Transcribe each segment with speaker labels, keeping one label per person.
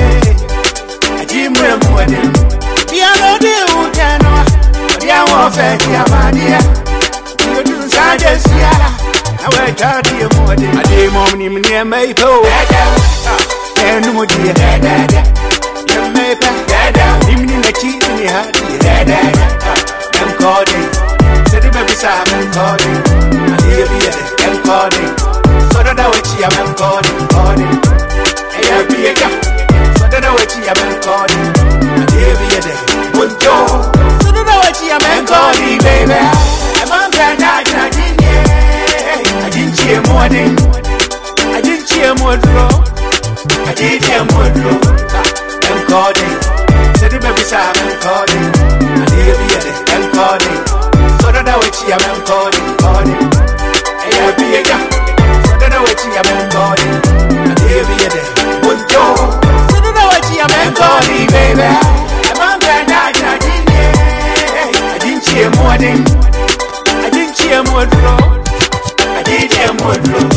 Speaker 1: I dream of wedding. Piano de Utano, the hour of Yamadia. You do Sajas, I went out here more than a day morning near Maple. And no dear, you may pack, even in the cheese in the heart. I'm calling, said the baby Simon calling. I'm calling, so that I would see I'm calling. Hey, I'll be a guy, so that I would see I'm calling. I'll be a day, good job, so that I would see I'm calling, baby. I'm on that night, I didn't hear more than I didn't hear more draw. I did hear more draw. I'm calling, said the baby Simon calling. I'm calling, so that I would see I'm calling. Hey, I'll be a guy, so that I would see I'm calling. I'll be a day, good job, so that I would see I'm calling, baby. I'm on that night, I didn't hear more than I didn't hear more draw. I did hear more draw.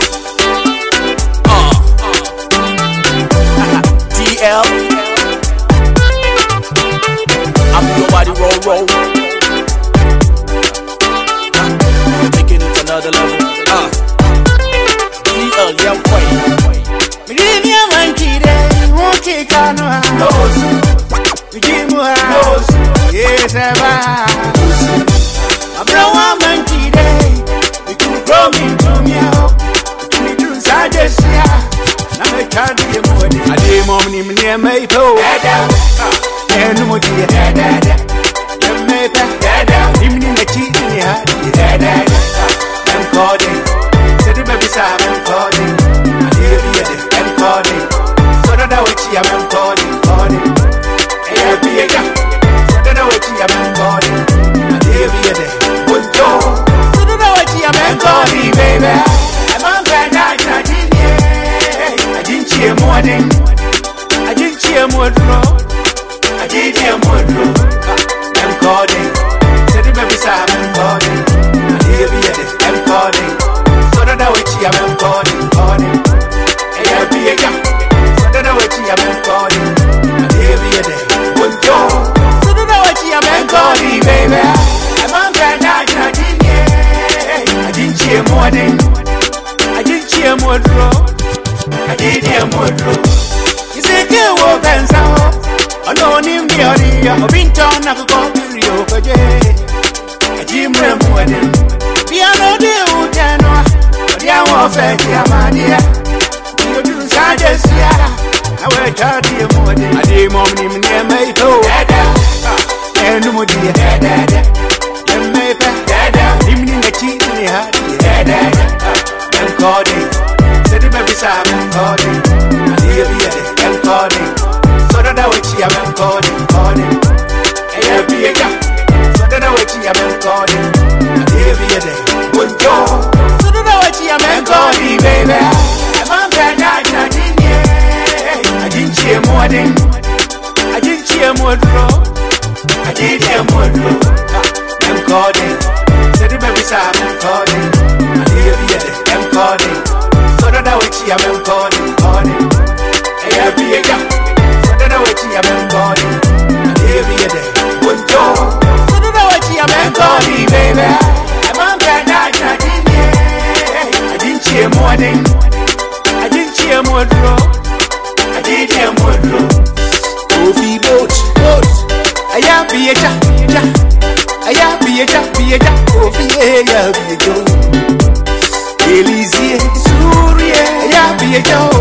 Speaker 1: DL, I'm your body roll. Taking it to another level. DL, yeah, wait. Millennia monkey, they won't take on no house. We give more house. Yes, I'm a monkey, they grow me to me out. We do Sajas, I'm a candy morning. I did morning near Maple. And no dear, you may pack, even in the cheese in the heart. I'm calling, said the baby Simon calling. I'm calling, so that I would see I'm calling. Hey, I'll be a guy, so that I would see I'm calling. I'll be a day, good job, so that I would see I'm calling, baby. I'm on that night, I didn't hear more than I didn't hear more draw. I did hear more draw. I'm calling, said the baby Simon calling. I'm calling, so that I would see I'm calling. Hey, I'll be a guy, so that I would see I'm calling. I'll be a day, good job, so that I would see I'm calling, baby. I'm on that night, I didn't hear more than I didn't hear more draw. I did hear more draw. You say, you will dance out. I don't need the audio. I've been torn up for Rio. I dream of wedding. Piano de Utano, the hour of Yamadia. You do Sajas, I went out here more than a day morning near Maple. And no dear, you may pack, even in the cheese in the heart. I'm calling, said the baby Simon calling. I'm calling, so that I would see I'm calling. Hey, I'll be a guy, so that I would see I'm calling. I'll be a day, good job, so that I would see I'm calling, baby. I'm on that night, I didn't hear more than I didn't hear more draw. I did hear more draw. I'm calling, said the baby Simon calling. I'm calling, so that I would see I'm calling. Hey, I'll be a guy, so that I would see I'm calling. I'll be a day, good job, so that I would see I'm calling, baby. I'm on that night, I didn't hear more than I didn't hear more draw. I did hear more draw. Coffee boat, I am be a jack, I am be a jack, coffee, I am be a joe. Elise, Surya, I am be a joe.